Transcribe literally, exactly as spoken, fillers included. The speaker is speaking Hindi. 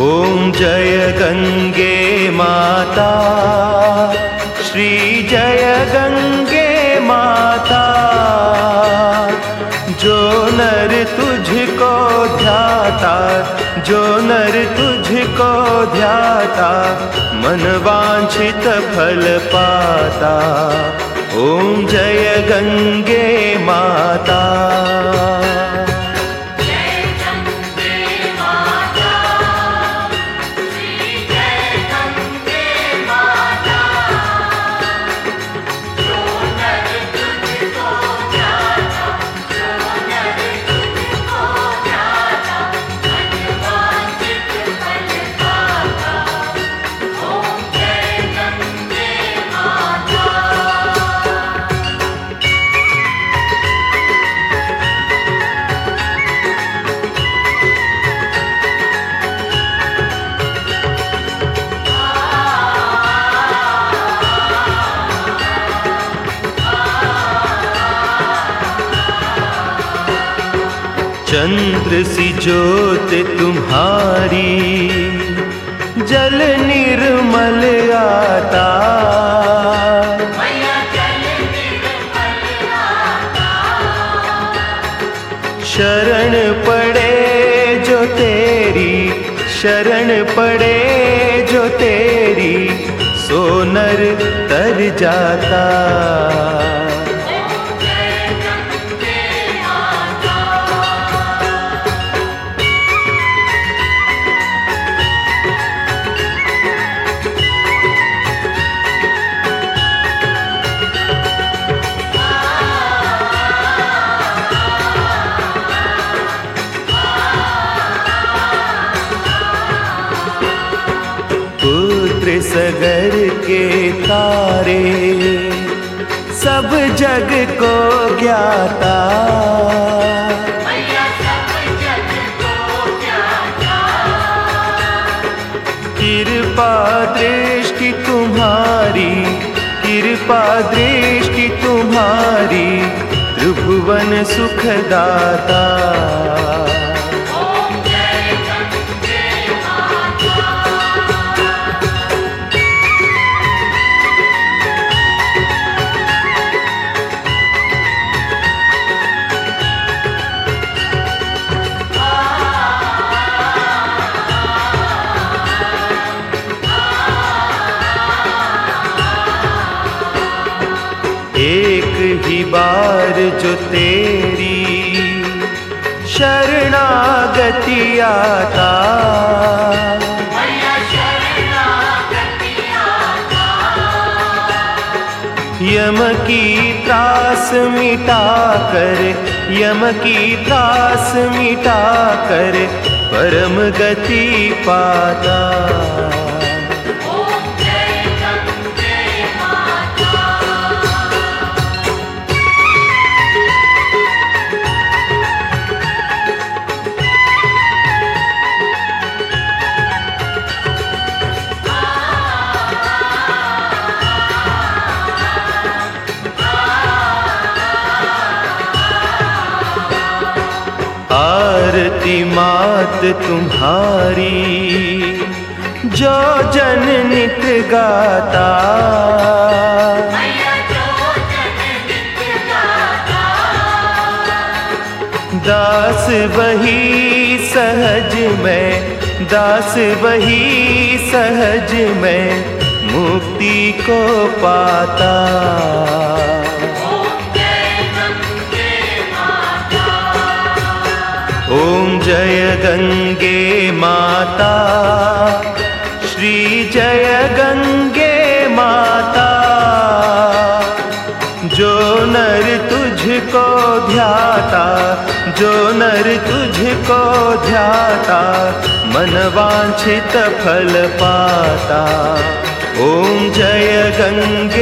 ओम जय गंगे माता, श्री जय गंगे माता। जो नर तुझको ध्याता, जो नर तुझको ध्याता, मन वांछित फल पाता। ओम जय गंगे माता। चंद्र सी ज्योत तुम्हारी, जल निर्मल आता। शरण पड़े जो तेरी, शरण पड़े जो तेरी, सो नर तर जाता। सगर के तारे, सब जग को ज्ञाता। सब जग को ज्ञाता। कृपा दृष्टि तुम्हारी, कृपा दृष्टि तुम्हारी, त्रिभुवन सुखदाता। एक ही बार जो तेरी शरणागति आता, यम की त्रास मिटा कर, यम की त्रास मिटा कर, परम गति पाता। आरती मात तुम्हारी, जो जन नित गाता। दास वही सहज में, दास वही सहज में, मुक्ति को पाता। ओम जय गंगे माता, श्री जय गंगे माता। जो नर तुझको ध्याता, जो नर तुझको ध्याता, मन वांछित फल पाता। ओम जय गंगे